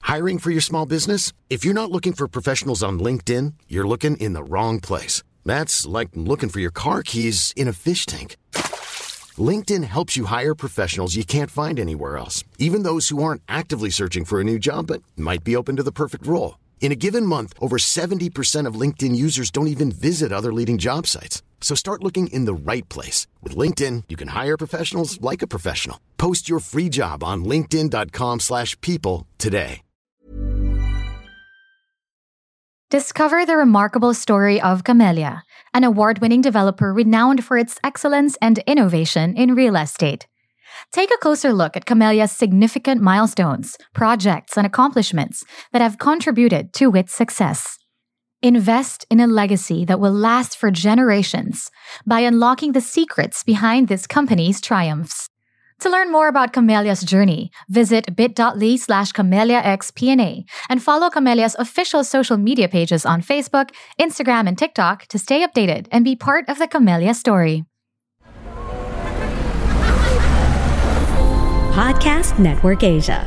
Hiring for your small business? If you're not looking for professionals on LinkedIn, you're looking in the wrong place. That's like looking for your car keys in a fish tank. LinkedIn helps you hire professionals you can't find anywhere else, even those who aren't actively searching for a new job but might be open to the perfect role. In a given month, over 70% of LinkedIn users don't even visit other leading job sites. So start looking in the right place. With LinkedIn, you can hire professionals like a professional. Post your free job on linkedin.com/people today. Discover the remarkable story of Camellia, an award-winning developer renowned for its excellence and innovation in real estate. Take a closer look at Camellia's significant milestones, projects, and accomplishments that have contributed to its success. Invest in a legacy that will last for generations by unlocking the secrets behind this company's triumphs. To learn more about Camellia's journey, visit bit.ly/CameliaXPNA and follow Camellia's official social media pages on Facebook, Instagram, and TikTok to stay updated and be part of the Camellia story. Podcast Network Asia.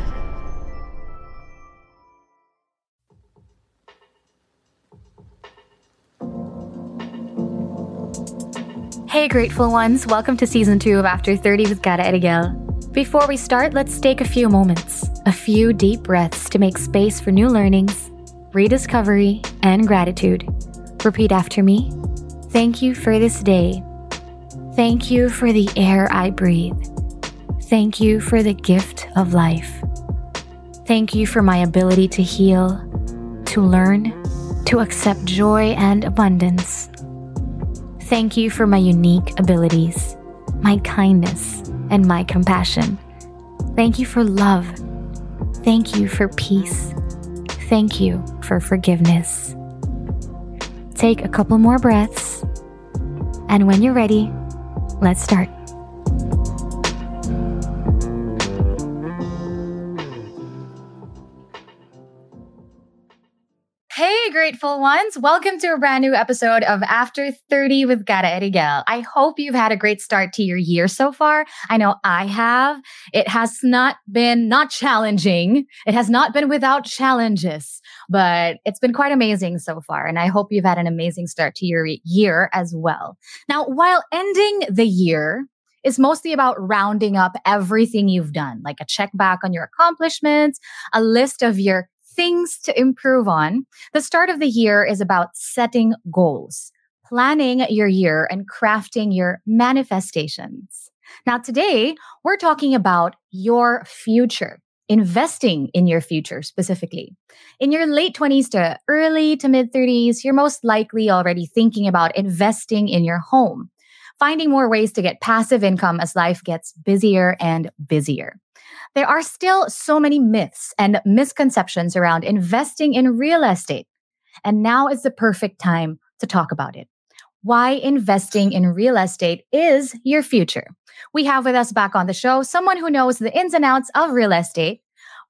Hey grateful ones, welcome to Season 2 of After 30 with Cara Erigel. Before we start, let's take a few moments, a few deep breaths to make space for new learnings, rediscovery, and gratitude. Repeat after me. Thank you for this day. Thank you for the air I breathe. Thank you for the gift of life. Thank you for my ability to heal, to learn, to accept joy and abundance. Thank you for my unique abilities, my kindness, and my compassion. Thank you for love. Thank you for peace. Thank you for forgiveness. Take a couple more breaths, and when you're ready, let's start. Hey, grateful ones. Welcome to a brand new episode of After 30 with Cara Erigel. I hope you've had a great start to your year so far. I know I have. It has not been not challenging. It has not been without challenges, but it's been quite amazing so far. And I hope you've had an amazing start to your year as well. Now, while ending the year is mostly about rounding up everything you've done, like a check back on your accomplishments, a list of your things to improve on, the start of the year is about setting goals, planning your year, and crafting your manifestations. Now, today, we're talking about your future, investing in your future specifically. In your late 20s to early to mid 30s, you're most likely already thinking about investing in your home, finding more ways to get passive income as life gets busier and busier. There are still so many myths and misconceptions around investing in real estate. And now is the perfect time to talk about it. Why investing in real estate is your future. We have with us back on the show someone who knows the ins and outs of real estate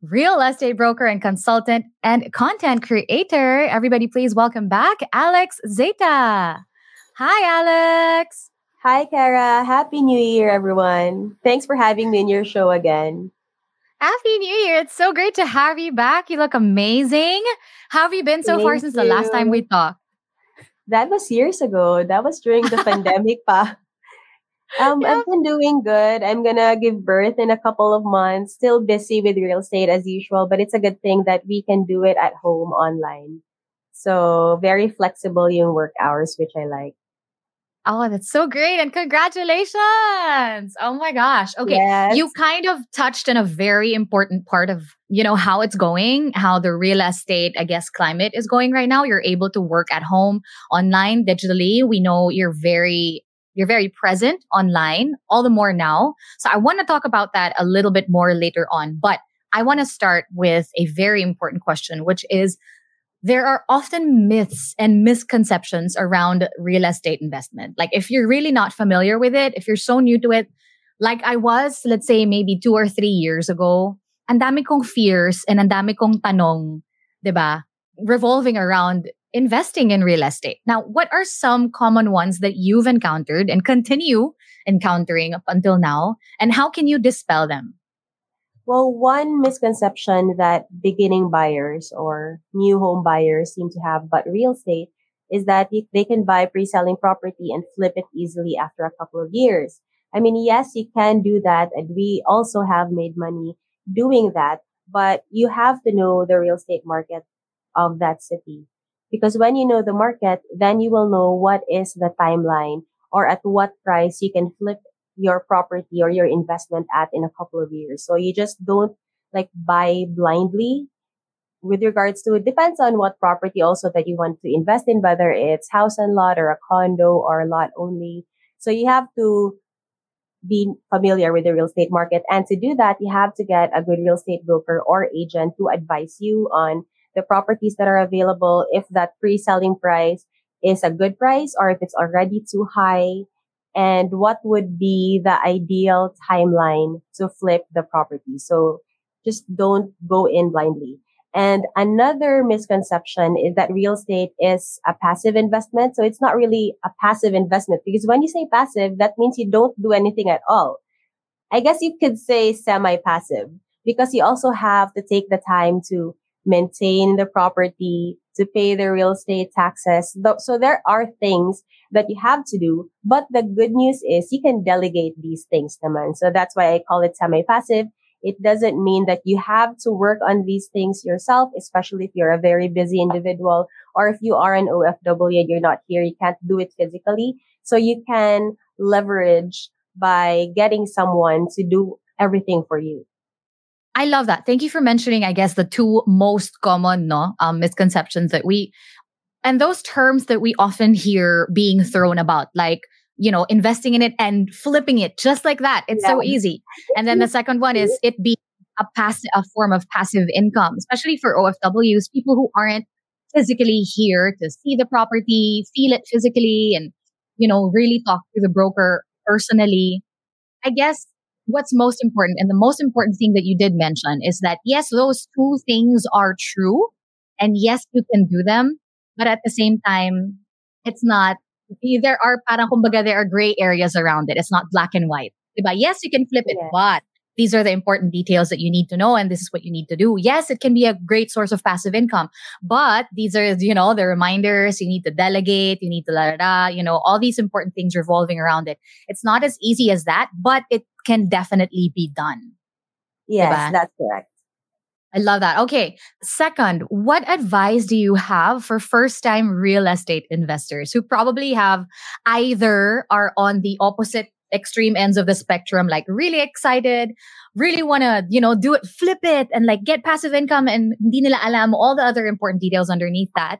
broker and consultant and content creator. Everybody please welcome back Alex Zeta. Hi, Alex. Hi, Cara. Happy New Year, everyone. Thanks for having me in your show again. Happy New Year. It's so great to have you back. You look amazing. How have you been so far since the last time we talked? That was years ago. That was during the pandemic pa. I've been doing good. I'm going to give birth in a couple of months. Still busy with real estate as usual, but it's a good thing that we can do it at home online. So very flexible yung work hours, which I like. Oh, that's so great. And congratulations. Oh my gosh. Okay. Yes. You kind of touched on a very important part of, how it's going, how the real estate, climate is going right now. You're able to work at home, online, digitally. We know you're very present online, all the more now. So I want to talk about that a little bit more later on. But I want to start with a very important question, which is, there are often myths and misconceptions around real estate investment. Like if you're really not familiar with it, if you're so new to it, like I was, let's say maybe 2 or 3 years ago, ang dami kong fears and ang dami kong tanong, 'di ba? Revolving around investing in real estate. Now, what are some common ones that you've encountered and continue encountering up until now? And how can you dispel them? Well, one misconception that beginning buyers or new home buyers seem to have about real estate is that they can buy pre-selling property and flip it easily after a couple of years. I mean, yes, you can do that, and we also have made money doing that, but you have to know the real estate market of that city. Because when you know the market, then you will know what is the timeline or at what price you can flip your property or your investment at in a couple of years. So you just don't like buy blindly with regards to it depends on what property also that you want to invest in, whether it's house and lot or a condo or lot only. So you have to be familiar with the real estate market. And to do that, you have to get a good real estate broker or agent to advise you on the properties that are available, if that pre-selling price is a good price or if it's already too high, and what would be the ideal timeline to flip the property. So just don't go in blindly. And another misconception is that real estate is a passive investment. So it's not really a passive investment because when you say passive, that means you don't do anything at all. I guess you could say semi-passive because you also have to take the time to maintain the property, to pay the real estate taxes. So there are things that you have to do. But the good news is you can delegate these things naman. So that's why I call it semi-passive. It doesn't mean that you have to work on these things yourself, especially if you're a very busy individual or if you are an OFW and you're not here, you can't do it physically. So you can leverage by getting someone to do everything for you. I love that. Thank you for mentioning, I guess, the two most common misconceptions that and those terms that we often hear being thrown about, like, investing in it and flipping it just like that. It's so easy. And then the second one is it being a form of passive income, especially for OFWs, people who aren't physically here to see the property, feel it physically, and, really talk to the broker personally. I guess what's most important, and the most important thing that you did mention, is that yes, those two things are true. And yes, you can do them. But at the same time, it's not, there are gray areas around it. It's not black and white. Diba? Yes, you can flip it, but these are the important details that you need to know, and this is what you need to do. Yes, it can be a great source of passive income, but these are, the reminders. You need to delegate, you need to all these important things revolving around it. It's not as easy as that, but it can definitely be done. Yes, diba? That's correct. I love that. Okay. Second, what advice do you have for first-time real estate investors who probably have either are on the opposite extreme ends of the spectrum, like really excited, really want to, do it, flip it, and like get passive income, and hindi nila alam all the other important details underneath that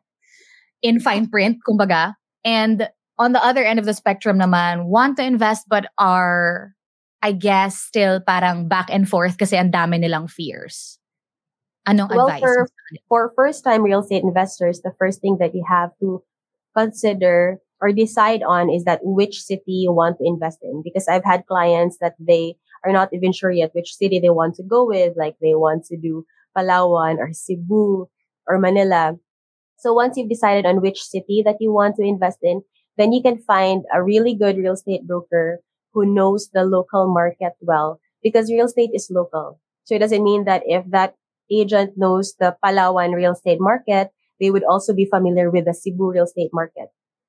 in fine print, kumbaga. And on the other end of the spectrum naman, want to invest but are, I guess, still parang back and forth kasi ang dami nilang fears. Anong advice? For first-time real estate investors, the first thing that you have to consider or decide on is that which city you want to invest in. Because I've had clients that they are not even sure yet which city they want to go with. Like they want to do Palawan or Cebu or Manila. So once you've decided on which city that you want to invest in, then you can find a really good real estate broker who knows the local market well, because real estate is local. So it doesn't mean that if that agent knows the Palawan real estate market, they would also be familiar with the Cebu real estate market.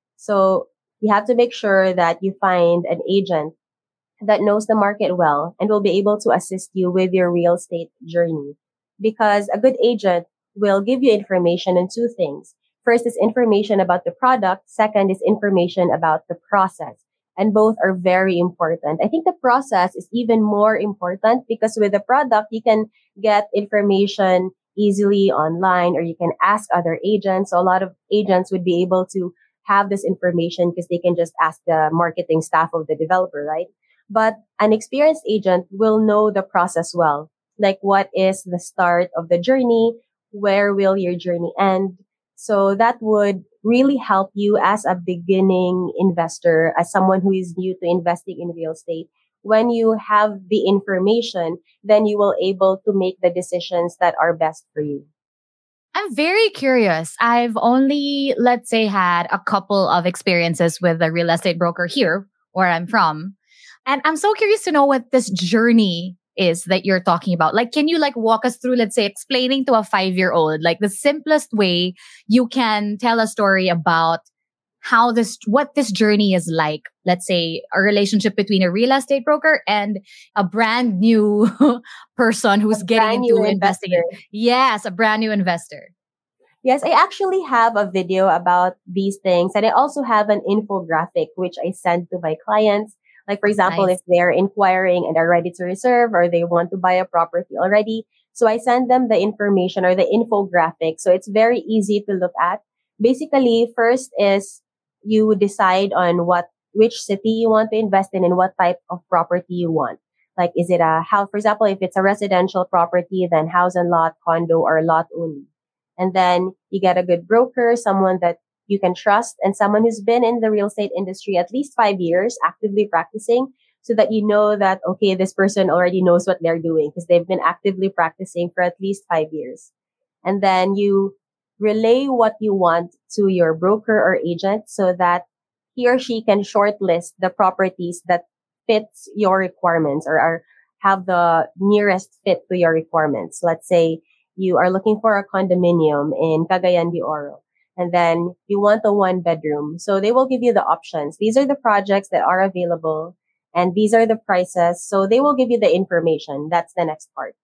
So you have to make sure that you find an agent that knows the market well and will be able to assist you with your real estate journey. Because a good agent will give you information on two things. First is information about the product. Second is information about the process. And both are very important. I think the process is even more important because with the product, you can get information easily online or you can ask other agents. So a lot of agents would be able to have this information because they can just ask the marketing staff of the developer, right? But an experienced agent will know the process well. Like what is the start of the journey? Where will your journey end? So that would really help you as a beginning investor, as someone who is new to investing in real estate. When you have the information, then you will able to make the decisions that are best for you. I'm very curious. I've only, let's say, had a couple of experiences with a real estate broker here where I'm from. And I'm so curious to know what this journey is that you're talking about? Like, can you like walk us through, let's say, explaining to a 5-year-old, like the simplest way you can tell a story about what this journey is like? Let's say a relationship between a real estate broker and a brand new person who's getting Brand new into investing in. investor. Yes, a brand new investor. Yes, I actually have a video about these things, and I also have an infographic which I send to my clients. Like, for example, Nice. if they're inquiring and are ready to reserve or they want to buy a property already. So I send them the information or the infographic. So it's very easy to look at. Basically, first is you decide on which city you want to invest in and what type of property you want. Like, is it a house? For example, if it's a residential property, then house and lot, condo, or lot only. And then you get a good broker, someone that you can trust, and someone who's been in the real estate industry at least 5 years, actively practicing, so that you know that, okay, this person already knows what they're doing because they've been actively practicing for at least 5 years. And then you relay what you want to your broker or agent so that he or she can shortlist the properties that fits your requirements or have the nearest fit to your requirements. Let's say you are looking for a condominium in Cagayan de Oro, and then you want a 1 bedroom. So they will give you the options. These are the projects that are available and these are the prices. So they will give you the information. That's the next part.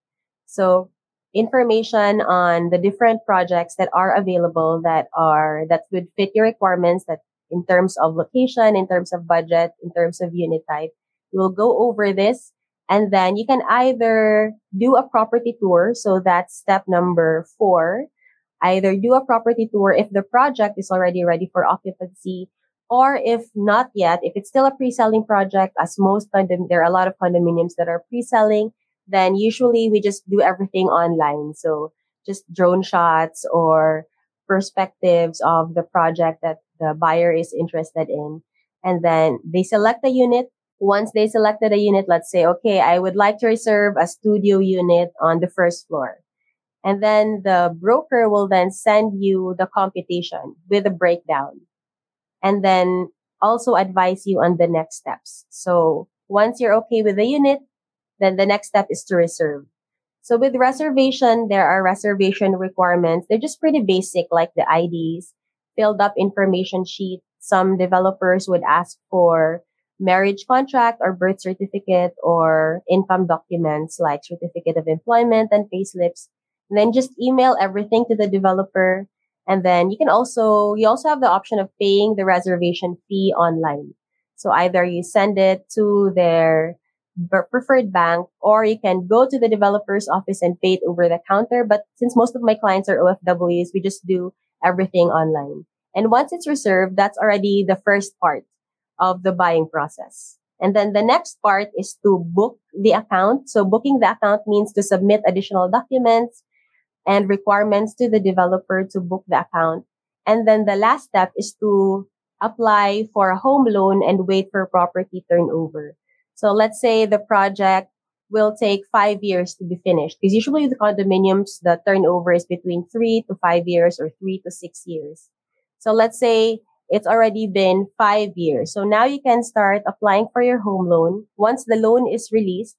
So information on the different projects that are available that would fit your requirements, that in terms of location, in terms of budget, in terms of unit type. We'll go over this. And then you can either do a property tour. So that's step number 4. Either do a property tour if the project is already ready for occupancy, or if not yet, if it's still a pre-selling project, as there are a lot of condominiums that are pre-selling, then usually we just do everything online. So just drone shots or perspectives of the project that the buyer is interested in. And then they select a unit. Once they selected a unit, let's say, okay, I would like to reserve a studio unit on the first floor. And then the broker will then send you the computation with a breakdown and then also advise you on the next steps. So once you're okay with the unit, then the next step is to reserve. So with reservation, there are reservation requirements. They're just pretty basic, like the IDs, filled up information sheet. Some developers would ask for marriage contract or birth certificate or income documents like certificate of employment and payslips. And then just email everything to the developer. And then you also have the option of paying the reservation fee online. So either you send it to their preferred bank, or you can go to the developer's office and pay it over the counter. But since most of my clients are OFWs, we just do everything online. And once it's reserved, that's already the first part of the buying process. And then the next part is to book the account. So booking the account means to submit additional documents and requirements to the developer to book the account. And then the last step is to apply for a home loan and wait for property turnover. So let's say the project will take 5 years to be finished, because usually the condominiums, the turnover is between 3 to 5 years or 3 to 6 years. So let's say it's already been 5 years. So now you can start applying for your home loan. Once the loan is released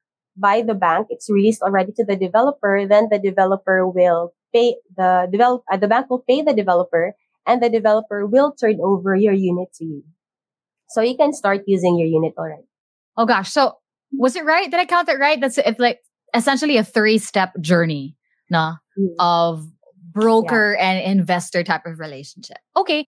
by the bank, it's released already to the developer, then the developer will pay the bank will pay the developer, and the developer will turn over your unit to you. So you can start using your unit already. Oh gosh. So was it right? Did I count it right? It's like essentially a 3-step journey, no, of broker and investor type of relationship. Okay.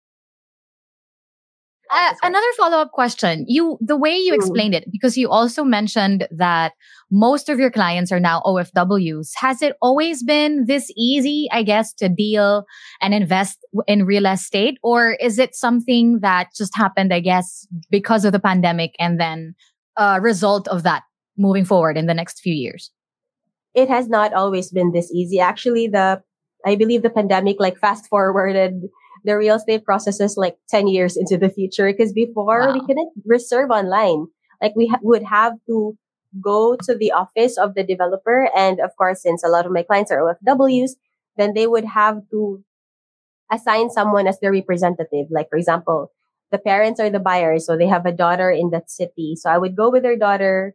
Another follow-up question. The way you explained it, because you also mentioned that most of your clients are now OFWs. Has it always been this easy, I guess, to deal and invest in real estate? Or is it something that just happened, I guess, because of the pandemic and then a result of that moving forward in the next few years? It has not always been this easy. Actually, I believe the pandemic fast forwarded the real estate processes 10 years into the future, because before we couldn't reserve online. We would have to go to the office of the developer. And of course, since a lot of my clients are OFWs, then they would have to assign someone as their representative. Like, for example, the parents are the buyers, so they have a daughter in that city. So I would go with their daughter,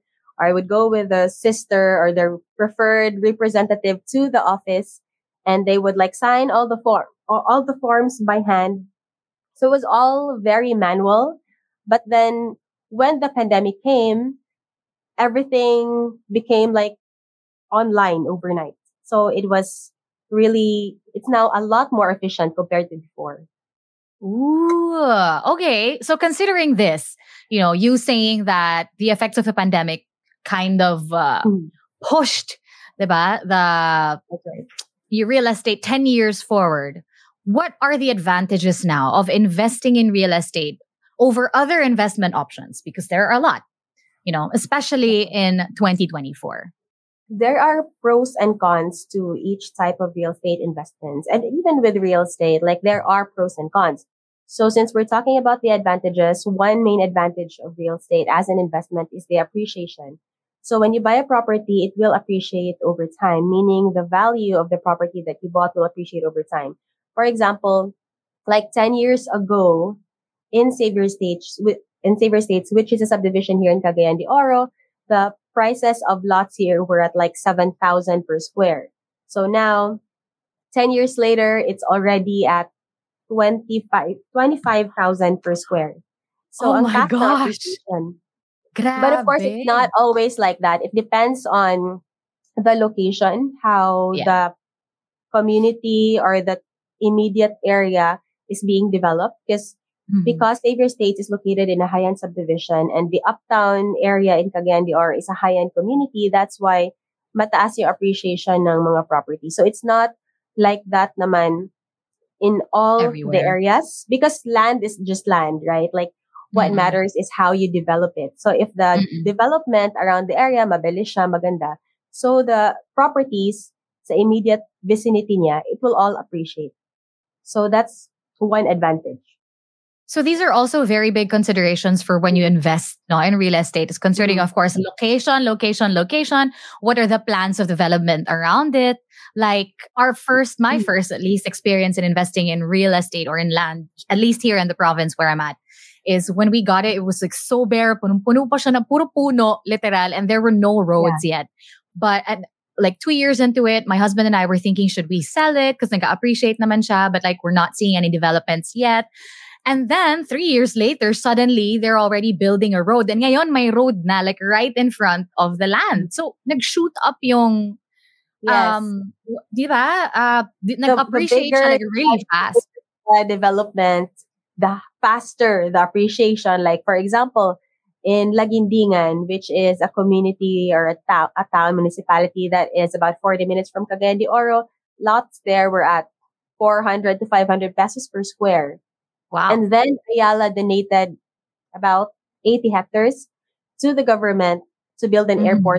I would go with the sister or the preferred representative to the office, and they would like sign all the forms by hand. So it was all very manual. But then when the pandemic came, everything became like online overnight. So it's now a lot more efficient compared to before. Ooh, okay. So considering this, you saying that the effects of the pandemic kind of pushed, diba, the real estate 10 years forward. What are the advantages now of investing in real estate over other investment options? Because there are a lot, especially in 2024. There are pros and cons to each type of real estate investments. And even with real estate, like there are pros and cons. So since we're talking about the advantages, one main advantage of real estate as an investment is the appreciation. So when you buy a property, it will appreciate over time, meaning the value of the property that you bought will appreciate over time. For example, like 10 years ago in Xavier Estates, which is a subdivision here in Cagayan de Oro, the prices of lots here were at like 7,000 per square. So now, 10 years later, it's already at 25,000 per square. So Oh ang my tax na gosh. appreciation. Grabe. But of course, it's not always like that. It depends on the location, how the community or the immediate area is being developed. Because Xavier Estates is located in a high-end subdivision and the uptown area in Cagayan de Oro is a high-end community, that's why mataas yung appreciation ng mga property. So it's not like that naman in all everywhere. The areas, because land is just land, right? Like what matters is how you develop it. So if the development around the area mabilis siya, maganda, so the properties sa immediate vicinity niya, it will all appreciate. So that's one advantage. So these are also very big considerations for when you invest in real estate. It's considering, of course, location. What are the plans of development around it? Like my first at least experience in investing in real estate or in land, at least here in the province where I'm at, is when we got it, it was like so bare, punong-puno pa siya na puro puno, literal, and there were no roads yet. But like 2 years into it, my husband and I were thinking, should we sell it? Because nag-appreciate naman siya, but like we're not seeing any developments yet. And then 3 years later, suddenly they're already building a road. And ngayon may road na like right in front of the land. So nag-shoot up yung di ba? Nag-appreciate siya like really fast. Development, the faster the appreciation. Like for example, in Laguindingan, which is a community or a town municipality that is about 40 minutes from Cagayan de Oro, lots there were at 400 to 500 pesos per square. Wow. And then Ayala donated about 80 hectares to the government to build an airport.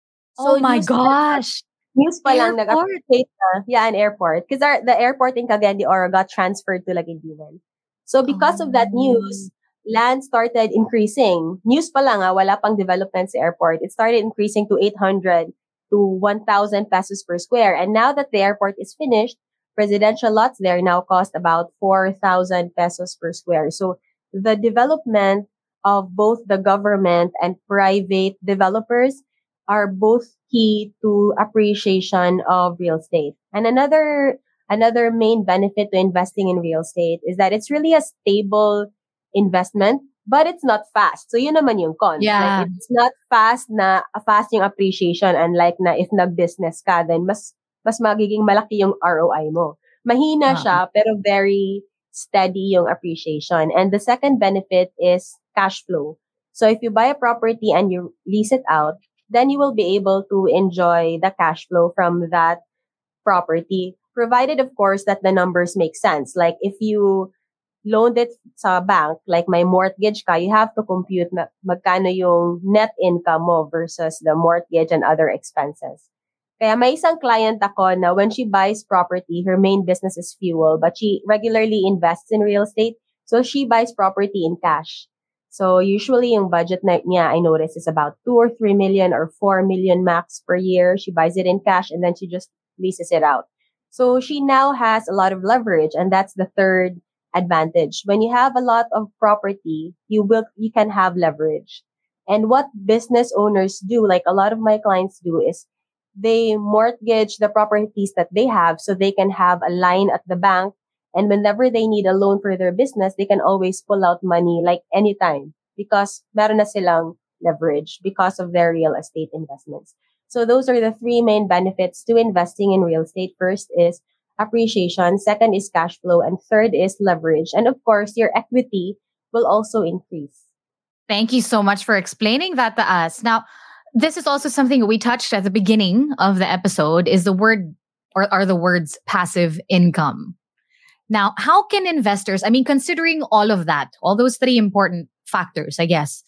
So oh my gosh. News pa lang nag-appreciate na. An airport. Because the airport in Cagayan de Oro got transferred to Laguindingan. So because of that news, land started increasing. News pa lang, wala pang development sa airport. It started increasing to 800 to 1,000 pesos per square. And now that the airport is finished, residential lots there now cost about 4,000 pesos per square. So the development of both the government and private developers are both key to appreciation of real estate. And another main benefit to investing in real estate is that it's really a stable investment, but it's not fast. So yun naman yung con. Yeah. Like, it's not fast yung appreciation, unlike na if nag-business ka, then mas magiging malaki yung ROI mo. Mahina siya, pero very steady yung appreciation. And the second benefit is cash flow. So if you buy a property and you lease it out, then you will be able to enjoy the cash flow from that property, provided, of course, that the numbers make sense. Like if you loaned it sa bank, like may mortgage ka, you have to compute magkano yung net income mo versus the mortgage and other expenses. Kaya may isang client ako na when she buys property, her main business is fuel, but she regularly invests in real estate. So she buys property in cash. So usually yung budget niya, I notice, is about 2 or 3 million or 4 million max per year. She buys it in cash and then she just leases it out. So she now has a lot of leverage, and that's the third advantage. When you have a lot of property, you can have leverage. And what business owners do, like a lot of my clients do, is they mortgage the properties that they have so they can have a line at the bank. And whenever they need a loan for their business, they can always pull out money like anytime because meron na silang leverage because of their real estate investments. So those are the three main benefits to investing in real estate. First is appreciation. Second is cash flow. And third is leverage. And of course, your equity will also increase. Thank you so much for explaining that to us. Now, this is also something we touched at the beginning of the episode is the word or are the words passive income. Now, how can investors, considering all of that, all those three important factors, I guess.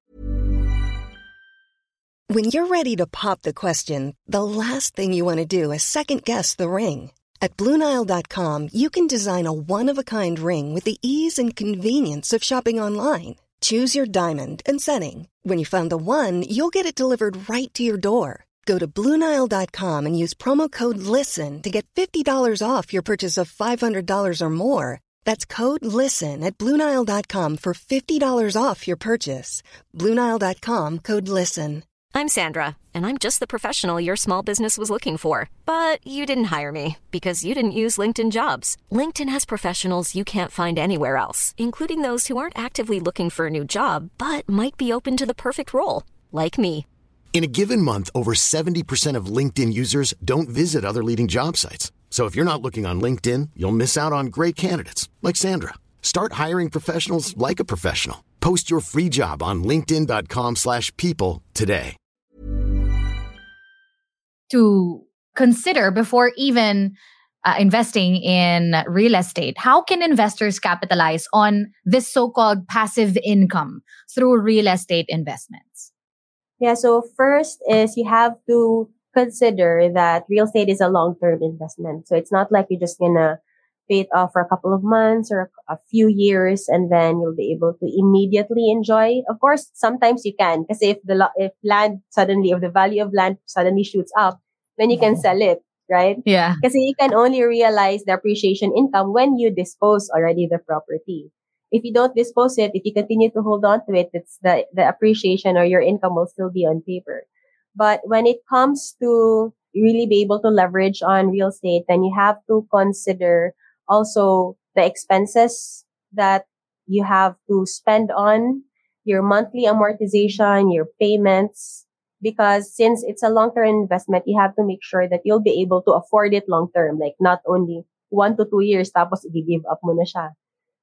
When you're ready to pop the question, the last thing you want to do is second guess the ring. At BlueNile.com, you can design a one-of-a-kind ring with the ease and convenience of shopping online. Choose your diamond and setting. When you find the one, you'll get it delivered right to your door. Go to BlueNile.com and use promo code LISTEN to get $50 off your purchase of $500 or more. That's code LISTEN at BlueNile.com for $50 off your purchase. BlueNile.com, code LISTEN. I'm Sandra, and I'm just the professional your small business was looking for. But you didn't hire me because you didn't use LinkedIn Jobs. LinkedIn has professionals you can't find anywhere else, including those who aren't actively looking for a new job, but might be open to the perfect role, like me. In a given month, over 70% of LinkedIn users don't visit other leading job sites. So if you're not looking on LinkedIn, you'll miss out on great candidates like Sandra. Start hiring professionals like a professional. Post your free job on linkedin.com/people today. To consider before even investing in real estate, how can investors capitalize on this so-called passive income through real estate investments? Yeah, so first is you have to consider that real estate is a long-term investment. So it's not like you're just gonna pay it off for a couple of months or a few years and then you'll be able to immediately enjoy. Of course, sometimes you can, because if the value of land suddenly shoots up, then you can sell it, right? Yeah. Because you can only realize the appreciation income when you dispose already the property. If you don't dispose it, if you continue to hold on to it, it's the appreciation or your income will still be on paper. But when it comes to really be able to leverage on real estate, then you have to consider also the expenses that you have to spend on your monthly amortization, your payments, because since it's a long-term investment, you have to make sure that you'll be able to afford it long-term, like not only 1 to 2 years tapos i-give up mo na siya.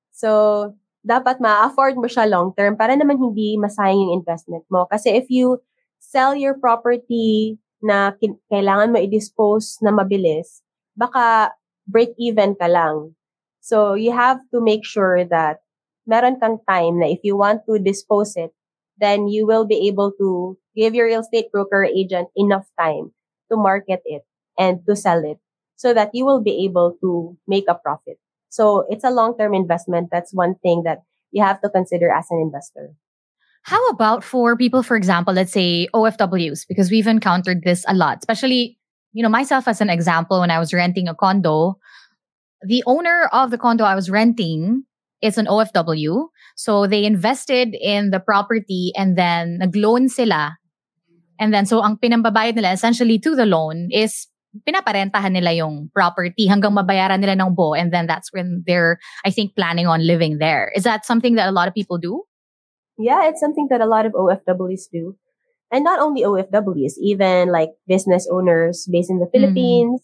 So, dapat ma-afford mo siya long-term para naman hindi masayang yung investment mo. Kasi if you sell your property na kailangan mo i-dispose na mabilis, baka break even ka lang. So, you have to make sure that meron kang time na if you want to dispose it, then you will be able to give your real estate broker agent enough time to market it and to sell it so that you will be able to make a profit. So, it's a long-term investment. That's one thing that you have to consider as an investor. How about for people, for example, let's say OFWs, because we've encountered this a lot, especially myself as an example, when I was renting a condo, the owner of the condo I was renting is an OFW. So they invested in the property and then nag-loan sila. And then so ang pinambabayad nila essentially to the loan is pinaparentahan nila yung property hanggang mabayaran nila ng buo. And then that's when they're, I think, planning on living there. Is that something that a lot of people do? Yeah, it's something that a lot of OFWs do. And not only OFWs, even like business owners based in the Philippines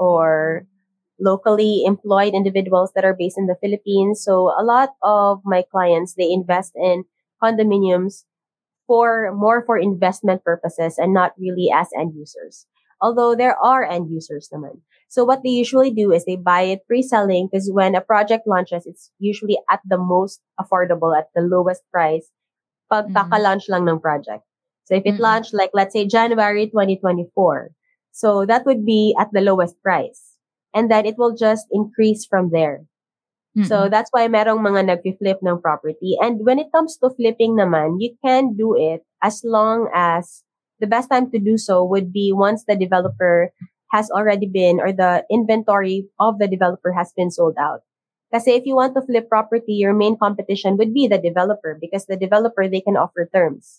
or locally employed individuals that are based in the Philippines. So a lot of my clients, they invest in condominiums for investment purposes and not really as end users. Although there are end users naman. So what they usually do is they buy it pre-selling because when a project launches, it's usually at the most affordable, at the lowest price pag kaka-launch lang ng project. So if it launched like, let's say, January 2024, so that would be at the lowest price. And then it will just increase from there. So that's why merong mga nag-flip ng property. And when it comes to flipping naman, you can do it as long as the best time to do so would be once the developer has already been, or the inventory of the developer has been sold out. Kasi if you want to flip property, your main competition would be the developer because the developer, they can offer terms.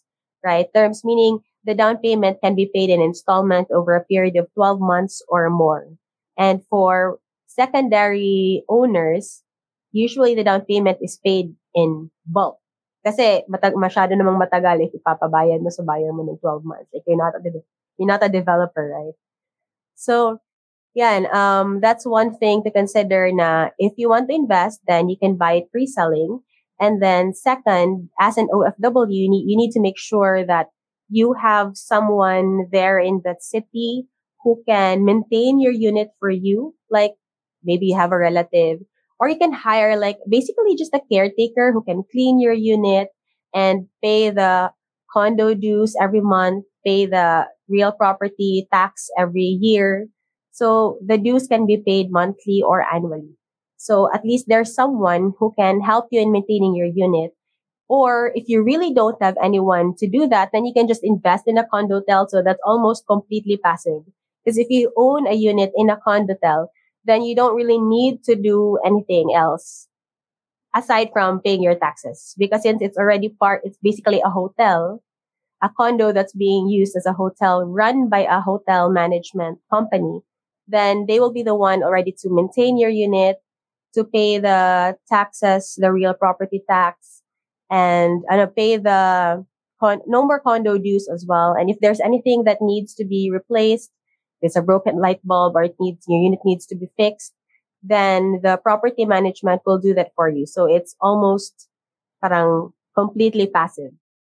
right? Terms meaning the down payment can be paid in installment over a period of 12 months or more. And for secondary owners, usually the down payment is paid in bulk. Kasi masyado namang matagal if ipapabayad mo sa buyer mo ng 12 months. Like you're not a developer, right? So, yan, that's one thing to consider na if you want to invest, then you can buy it pre-selling. And then second, as an OFW, you need to make sure that you have someone there in that city who can maintain your unit for you. Like maybe you have a relative, or you can hire like basically just a caretaker who can clean your unit and pay the condo dues every month, pay the real property tax every year. So the dues can be paid monthly or annually. So at least there's someone who can help you in maintaining your unit. Or if you really don't have anyone to do that, then you can just invest in a condotel. So that's almost completely passive. Because if you own a unit in a condotel, then you don't really need to do anything else aside from paying your taxes. Because since it's basically a hotel, a condo that's being used as a hotel run by a hotel management company, then they will be the one already to maintain your unit, to pay the taxes, the real property tax, and pay the no more condo dues as well. And if there's anything that needs to be replaced, there's a broken light bulb or your unit needs to be fixed, then the property management will do that for you. So it's almost parang completely passive.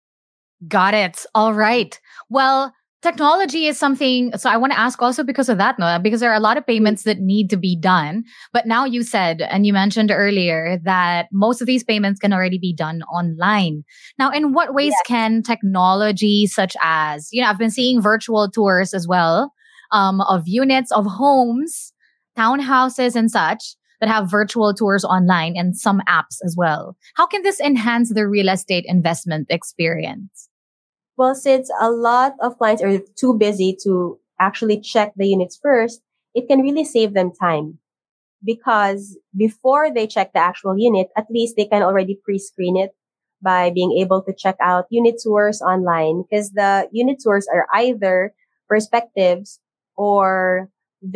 Got it. All right. Well, technology is something, so I want to ask also because of that, no? Because there are a lot of payments that need to be done. But now you said, and you mentioned earlier, that most of these payments can already be done online. Now, in what ways can technology such as, I've been seeing virtual tours as well, of units, of homes, townhouses and such that have virtual tours online and some apps as well. How can this enhance the real estate investment experience? Well, since a lot of clients are too busy to actually check the units first, it can really save them time. Because before they check the actual unit, at least they can already pre-screen it by being able to check out unit tours online. Because the unit tours are either perspectives or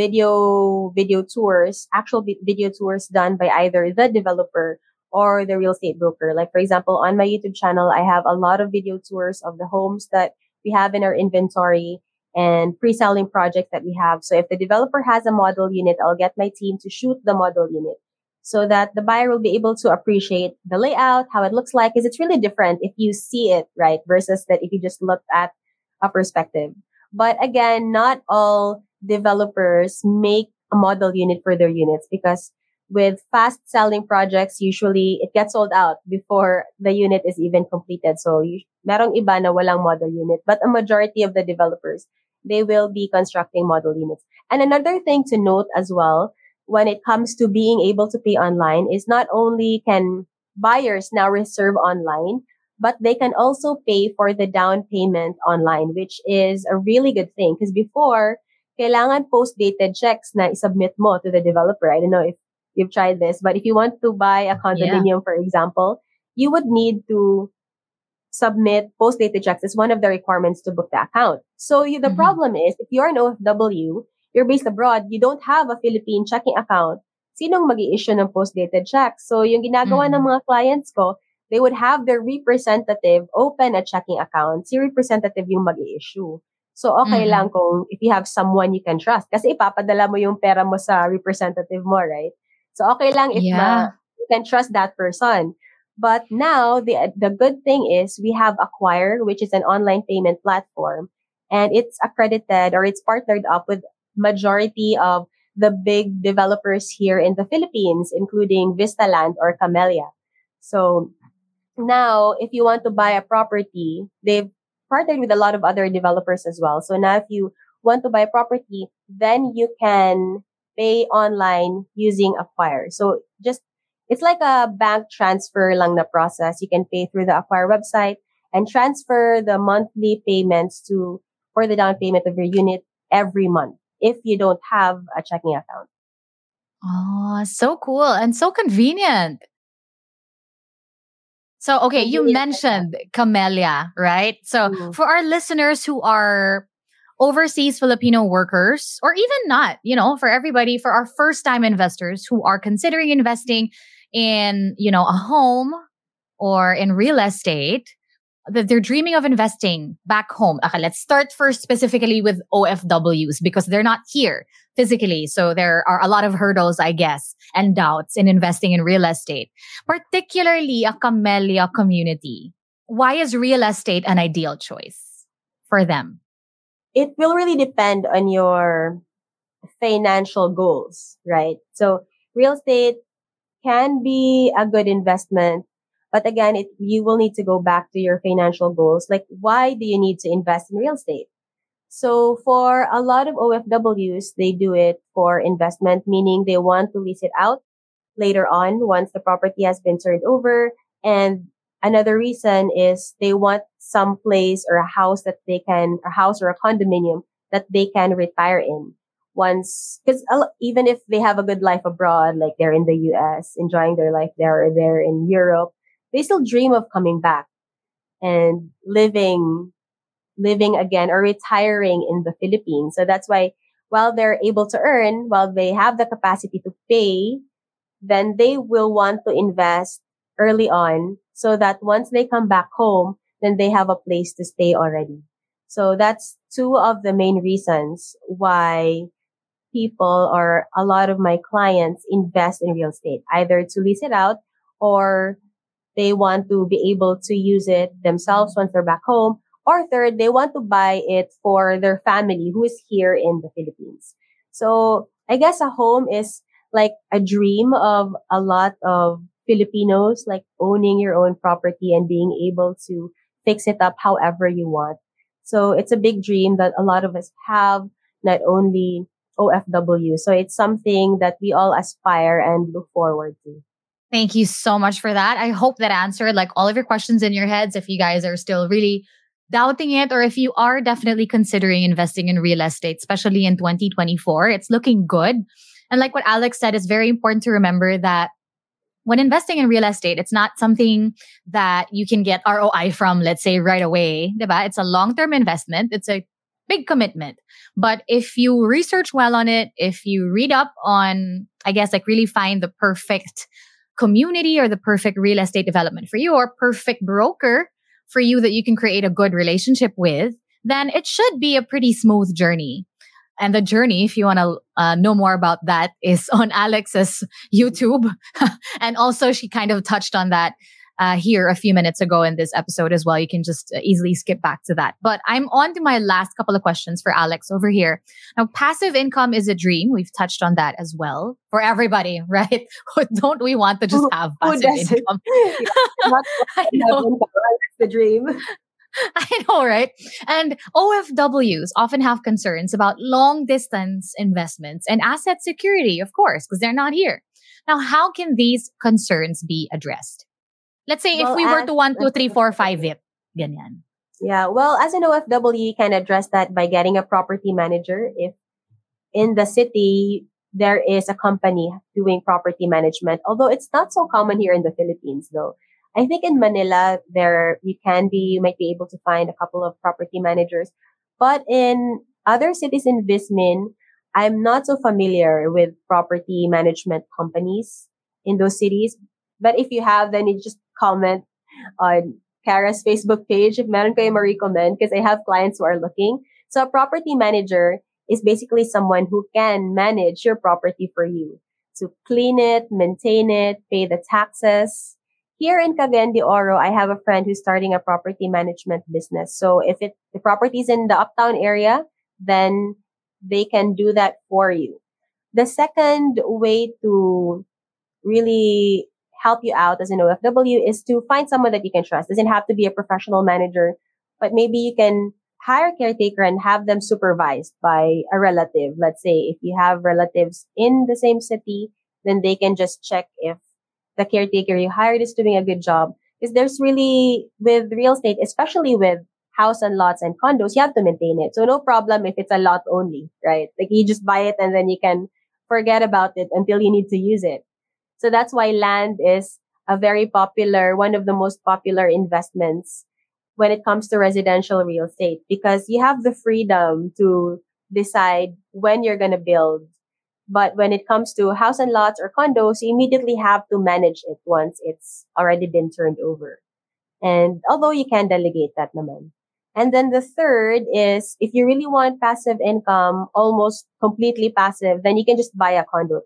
video tours, actual video tours done by either the developer or the real estate broker. Like, for example, on my YouTube channel, I have a lot of video tours of the homes that we have in our inventory and pre-selling projects that we have. So if the developer has a model unit, I'll get my team to shoot the model unit so that the buyer will be able to appreciate the layout, how it looks like, because it's really different if you see it, right? Versus that if you just look at a perspective. But again, not all developers make a model unit for their units because with fast selling projects, usually it gets sold out before the unit is even completed. So merong iba na walang model unit, but a majority of the developers, they will be constructing model units. And another thing to note as well, when it comes to being able to pay online is not only can buyers now reserve online, but they can also pay for the down payment online, which is a really good thing. Because before, kailangan post-dated checks na isubmit mo to the developer. I don't know if you've tried this, but if you want to buy a condominium, for example, you would need to submit post-dated checks as one of the requirements to book the account. So the problem is, if you're an OFW, you're based abroad, you don't have a Philippine checking account, sinong mag-i-issue ng post-dated checks? So yung ginagawa ng mga clients ko, they would have their representative open a checking account. Si representative yung mag-i-issue. So okay lang kung if you have someone you can trust. Kasi ipapadala mo yung pera mo sa representative mo, right? So okay lang if you can trust that person. But now, the good thing is we have Acquire, which is an online payment platform. And it's accredited or it's partnered up with majority of the big developers here in the Philippines, including Vistaland or Camellia. So now, if you want to buy a property, they've partnered with a lot of other developers as well. So now if you want to buy a property, then you can pay online using Acquire. So it's like a bank transfer lang na process. You can pay through the Acquire website and transfer the monthly payments for the down payment of your unit every month if you don't have a checking account. Oh, so cool and so convenient. So, okay, And you really, mentioned Camellia, right? So, mm, for our listeners who are overseas Filipino workers, or even not, for everybody, for our first time investors who are considering investing in, a home or in real estate, that they're dreaming of investing back home. Okay, let's start first specifically with OFWs because they're not here physically. So there are a lot of hurdles, I guess, and doubts in investing in real estate, particularly a Camellia community. Why is real estate an ideal choice for them? it will really depend on your financial goals, right? So real estate can be a good investment, but again, you will need to go back to your financial goals. Like, why do you need to invest in real estate? So for a lot of OFWs, they do it for investment, meaning they want to lease it out later on once the property has been turned over. And another reason is they want some place or a house a house or a condominium that they can retire in once, because even if they have a good life abroad, like they're in the US, enjoying their life there or they're in Europe, they still dream of coming back and living again or retiring in the Philippines. So that's why while they're able to earn, while they have the capacity to pay, then they will want to invest early on so that once they come back home, then they have a place to stay already. So that's two of the main reasons why people or a lot of my clients invest in real estate, either to lease it out or they want to be able to use it themselves once they're back home. Or third, they want to buy it for their family who is here in the Philippines. So I guess a home is like a dream of a lot of Filipinos, like owning your own property and being able to fix it up however you want. So it's a big dream that a lot of us have, not only OFW. So it's something that we all aspire and look forward to. Thank you so much for that. I hope that answered like all of your questions in your heads. If you guys are still really doubting it, or if you are definitely considering investing in real estate, especially in 2024, it's looking good. And like what Alex said, it's very important to remember that when investing in real estate, it's not something that you can get ROI from, let's say, right away. Diba? It's a long-term investment. It's a big commitment. But if you research well on it, if you read up on, I guess, like really find the perfect community or the perfect real estate development for you or perfect broker for you that you can create a good relationship with, then it should be a pretty smooth journey. And the journey, if you want to know more about that, is on Alex's YouTube. And also, she kind of touched on that here a few minutes ago in this episode as well. You can just easily skip back to that. But I'm on to my last couple of questions for Alex over here. Now, passive income is a dream. We've touched on that as well for everybody, right? Don't we want to just have passive income? I know. That's the dream. I know, right? And OFWs often have concerns about long distance investments and asset security, of course, because they're not here. Now, how can these concerns be addressed? Let's say if we were to 1, 2, 3, 4, 5 it, ganyan. Yeah, well, as an OFW, you can address that by getting a property manager. If in the city, there is a company doing property management, although it's not so common here in the Philippines, though. I think in Manila, you might be able to find a couple of property managers. But in other cities in Vismin, I'm not so familiar with property management companies in those cities. But if you have, then you just comment on Kara's Facebook page if meron kayo ma-recommend, because I have clients who are looking. So a property manager is basically someone who can manage your property for you. To clean it, maintain it, pay the taxes. Here in Cagayan de Oro, I have a friend who's starting a property management business. So if the property is in the uptown area, then they can do that for you. The second way to really help you out as an OFW is to find someone that you can trust. It doesn't have to be a professional manager, but maybe you can hire a caretaker and have them supervised by a relative. Let's say if you have relatives in the same city, then they can just check if the caretaker you hired is doing a good job. Because there's really, with real estate, especially with house and lots and condos, you have to maintain it. So no problem if it's a lot only, right? Like you just buy it and then you can forget about it until you need to use it. So that's why land is one of the most popular investments when it comes to residential real estate, because you have the freedom to decide when you're going to build. But when it comes to house and lots or condos, you immediately have to manage it once it's already been turned over. And although you can delegate that naman. And then the third is, if you really want passive income, almost completely passive, then you can just buy a condo.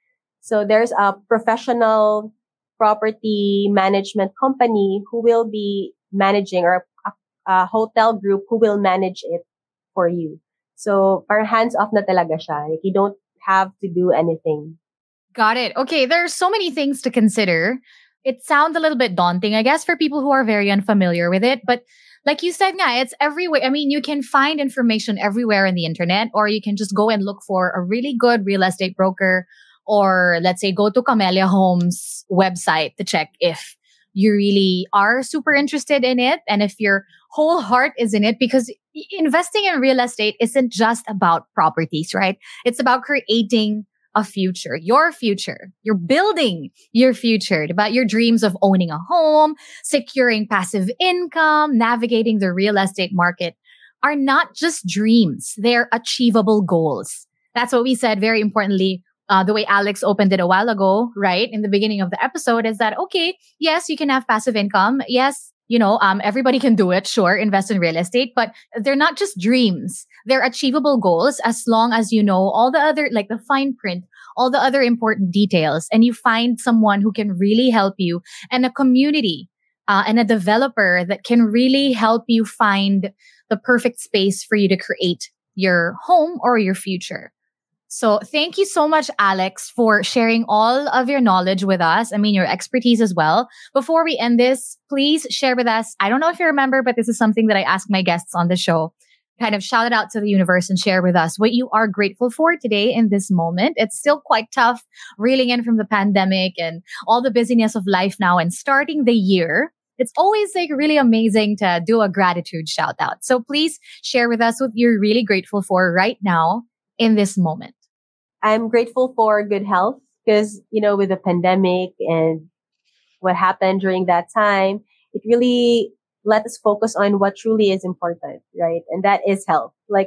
So there's a professional property management company who will be managing, or a hotel group who will manage it for you. So parang hands-off na talaga siya. Like, you don't have to do anything. Got it. Okay, there are so many things to consider. It sounds a little bit daunting, I guess, for people who are very unfamiliar with it. But like you said, nga, it's everywhere. I mean, you can find information everywhere in the internet, or you can just go and look for a really good real estate broker, or let's say go to Camellia Homes website to check if you really are super interested in it and if your whole heart is in it, because investing in real estate isn't just about properties, right? It's about creating a future, your future. You're building your future, about your dreams of owning a home, securing passive income, navigating the real estate market are not just dreams. They're achievable goals. That's what we said very importantly. The way Alex opened it a while ago, right? In the beginning of the episode is that, okay, yes, you can have passive income. Yes, everybody can do it. Sure, invest in real estate, but they're not just dreams. They're achievable goals as long as you know all the other, like the fine print, all the other important details, and you find someone who can really help you, and a community and a developer that can really help you find the perfect space for you to create your home or your future. So thank you so much, Alex, for sharing all of your knowledge with us. I mean, your expertise as well. Before we end this, please share with us. I don't know if you remember, but this is something that I ask my guests on the show. Kind of shout it out to the universe and share with us what you are grateful for today in this moment. It's still quite tough reeling in from the pandemic and all the busyness of life now and starting the year. It's always like really amazing to do a gratitude shout out. So please share with us what you're really grateful for right now in this moment. I'm grateful for good health because, with the pandemic and what happened during that time, it really let us focus on what truly is important, right? And that is health. Like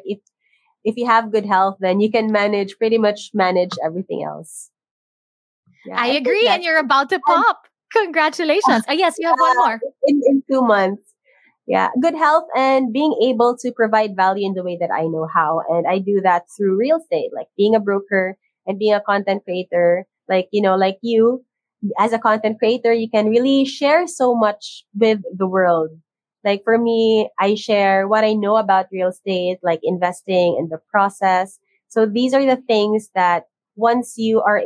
if you have good health, then you can pretty much manage everything else. Yeah, I agree. And you're about to pop. Congratulations. Yes, you have one more. In 2 months. Yeah, good health and being able to provide value in the way that I know how. And I do that through real estate, like being a broker and being a content creator. Like you, as a content creator, you can really share so much with the world. Like for me, I share what I know about real estate, like investing and the process. So these are the things that once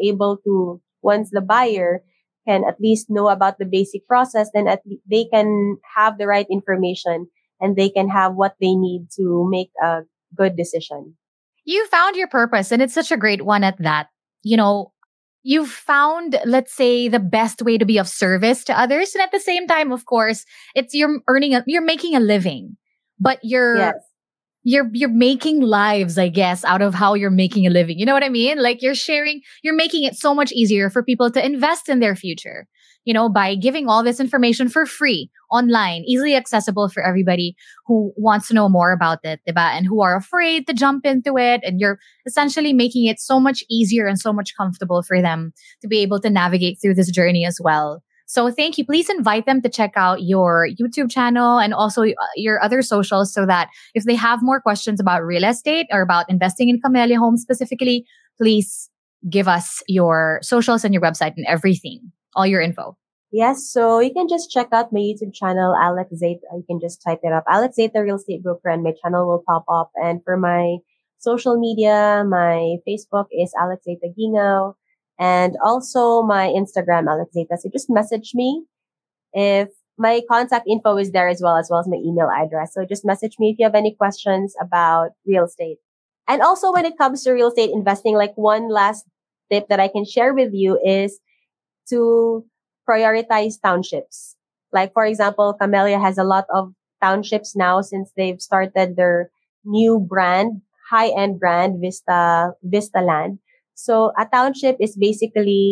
the buyer can at least know about the basic process, then they can have the right information and they can have what they need to make a good decision. You found your purpose, and it's such a great one at that. You've found, let's say, the best way to be of service to others. And at the same time, of course, it's you're making a living, but you're making lives, I guess, out of how you're making a living. You know what I mean? Like you're making it so much easier for people to invest in their future, by giving all this information for free online, easily accessible for everybody who wants to know more about it, diba? And who are afraid to jump into it. And you're essentially making it so much easier and so much comfortable for them to be able to navigate through this journey as well. So thank you. Please invite them to check out your YouTube channel and also your other socials so that if they have more questions about real estate or about investing in Camellia Homes specifically, please give us your socials and your website and everything, all your info. Yes, so you can just check out my YouTube channel, Alex Zeta. You can just type it up, Alex Zeta Real Estate Broker, and my channel will pop up. And for my social media, my Facebook is Alex Zeta Gingaw. And also my Instagram, Alex Zeta. So just message me. If my contact info is there as well as my email address. So just message me if you have any questions about real estate. And also when it comes to real estate investing, like one last tip that I can share with you is to prioritize townships. Like for example, Camellia has a lot of townships now since they've started their new brand, high-end brand, Vista Land. So a township is basically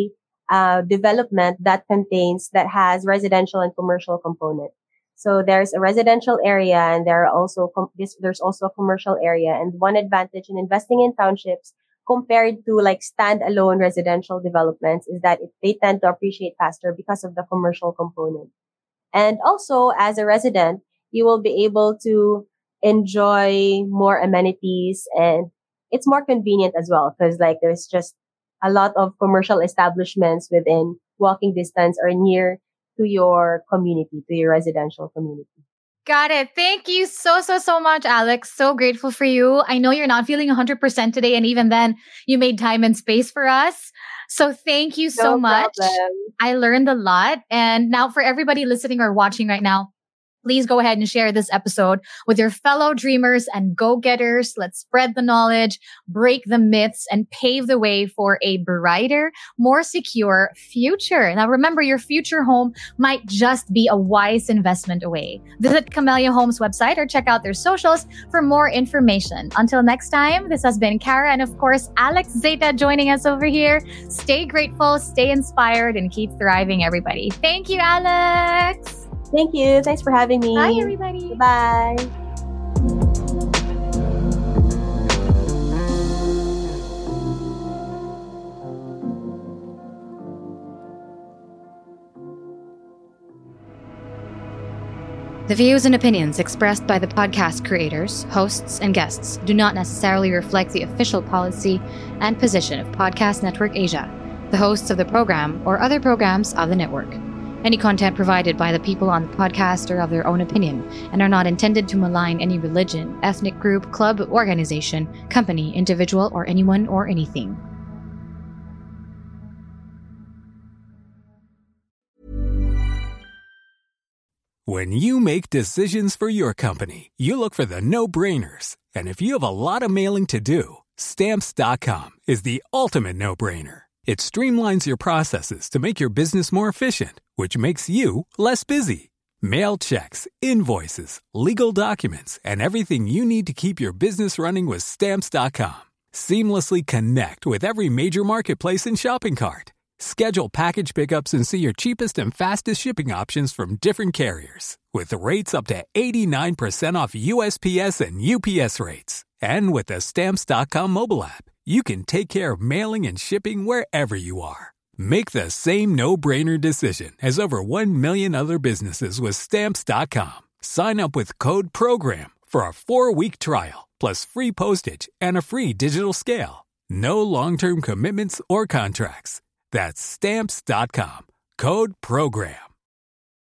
development that has residential and commercial component. So there's a residential area and there's also a commercial area. And one advantage in investing in townships compared to like standalone residential developments is that they tend to appreciate faster because of the commercial component. And also as a resident, you will be able to enjoy more amenities, and it's more convenient as well because like there's just a lot of commercial establishments within walking distance or near to your community, to your residential community. Got it. Thank you so much, Alex. So grateful for you. I know you're not feeling 100% today, and even then, you made time and space for us. So thank you so much. Problem. I learned a lot. And now for everybody listening or watching right now, please go ahead and share this episode with your fellow dreamers and go-getters. Let's spread the knowledge, break the myths, and pave the way for a brighter, more secure future. Now, remember, your future home might just be a wise investment away. Visit Camellia Homes website or check out their socials for more information. Until next time, this has been Kara and, of course, Alex Zeta joining us over here. Stay grateful, stay inspired, and keep thriving, everybody. Thank you, Alex. Thank you. Thanks for having me. Bye, everybody. Bye. The views and opinions expressed by the podcast creators, hosts, and guests do not necessarily reflect the official policy and position of Podcast Network Asia, the hosts of the program, or other programs of the network. Any content provided by the people on the podcast are of their own opinion and are not intended to malign any religion, ethnic group, club, organization, company, individual, or anyone or anything. When you make decisions for your company, you look for the no-brainers. And if you have a lot of mailing to do, Stamps.com is the ultimate no-brainer. It streamlines your processes to make your business more efficient, which makes you less busy. Mail checks, invoices, legal documents, and everything you need to keep your business running with Stamps.com. Seamlessly connect with every major marketplace and shopping cart. Schedule package pickups and see your cheapest and fastest shipping options from different carriers, with rates up to 89% off USPS and UPS rates. And with the Stamps.com mobile app, you can take care of mailing and shipping wherever you are. Make the same no-brainer decision as over 1 million other businesses with Stamps.com. Sign up with code PROGRAM for a 4-week trial, plus free postage and a free digital scale. No long-term commitments or contracts. That's Stamps.com. Code PROGRAM.